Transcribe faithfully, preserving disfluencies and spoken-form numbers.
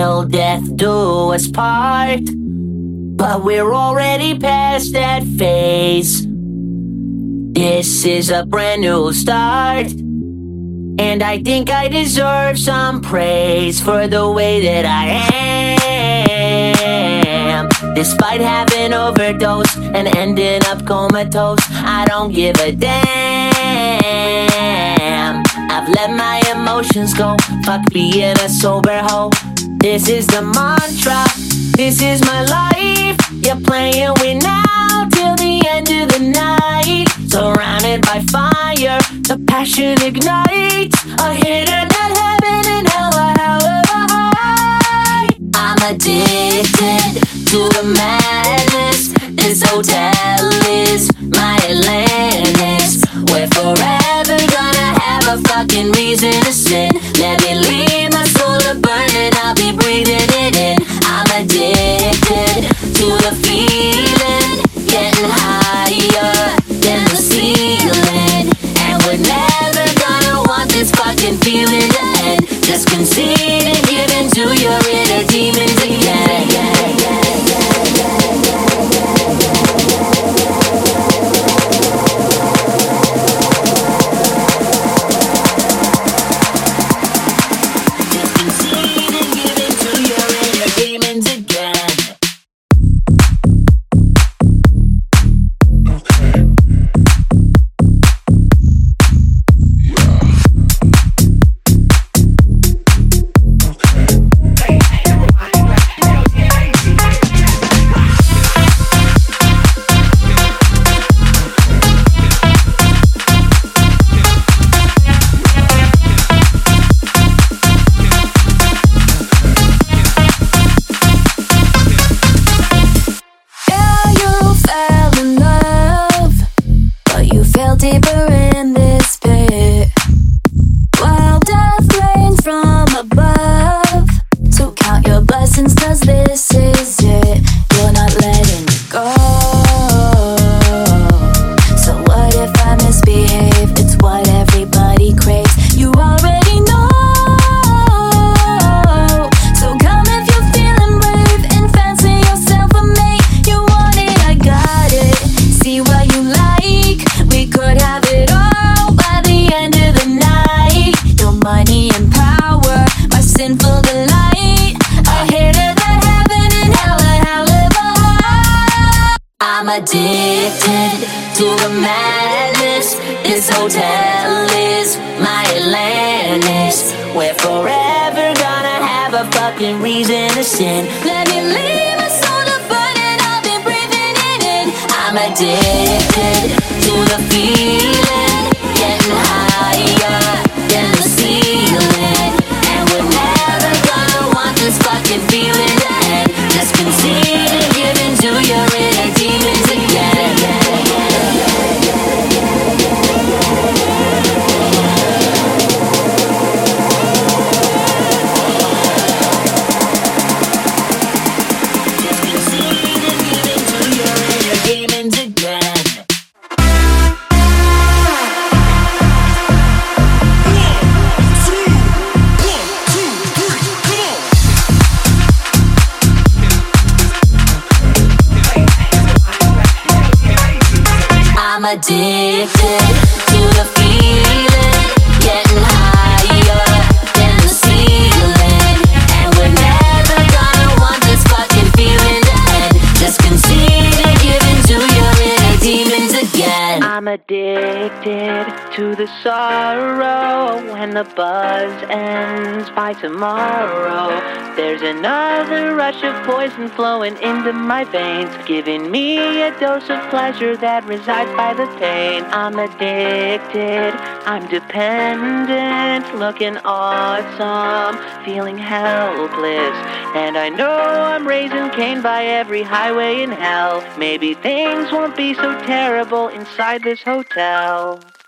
till death do us part. But we're already past that phase. This is a brand new start, and I think I deserve some praise for the way that I am. Despite having overdosed and ending up comatose, I don't give a damn. I've let my emotions go, fuck being a sober hoe. This is the mantra, this is my life. You're playing with now till the end of the night. Surrounded by fire, the passion ignites. A hidden at heaven and hell, a hell of a high. I'm addicted to the madness. This hotel is my Atlantis. We're forever gonna have a fucking reason to sin. Let me leave my soul to burn and I'll be breathing it in. I'm addicted to the feeling, getting higher than the ceiling. And we're never gonna want this fucking feeling to end. Just concede and give in to your inner demons again. Just concede and give in to your inner demons again. Deeper in this pit, while death rains from above. So count your blessings, cause this is it. You're not letting go. So what if I misbehave? It's what everybody craves. You already know. So come if you're feeling brave and fancy yourself a mate. You want it, I got it. See what you like. We could have it all by the end of the night. Your money and power, my sinful delight. A hitter that heaven and hell, a hell of a high. I'm addicted to the madness. This hotel is my Atlantis. We're forever gonna have a fucking reason to sin. Let me leave my soul to burn and I'll be breathing it in. I'm addicted to the feeling, getting higher than the ceiling. And we're never gonna want this fucking feeling to end. Just concede and give in to your inner demons again. Just concede and give in to your inner demons again. I'm addicted to the feeling, getting higher than the ceiling. And we're never gonna want this fucking feeling to end. Just concede and give in to your inner demons again. I'm addicted to the sorrow. When the buzz ends by tomorrow, there's another rush of poison flowing into my veins, giving me a dose of pleasure that resides by the pain. I'm addicted, I'm dependent, looking awesome, feeling helpless. And I know I'm raising Cain by every highway in hell. Maybe things won't be so terrible inside this hotel.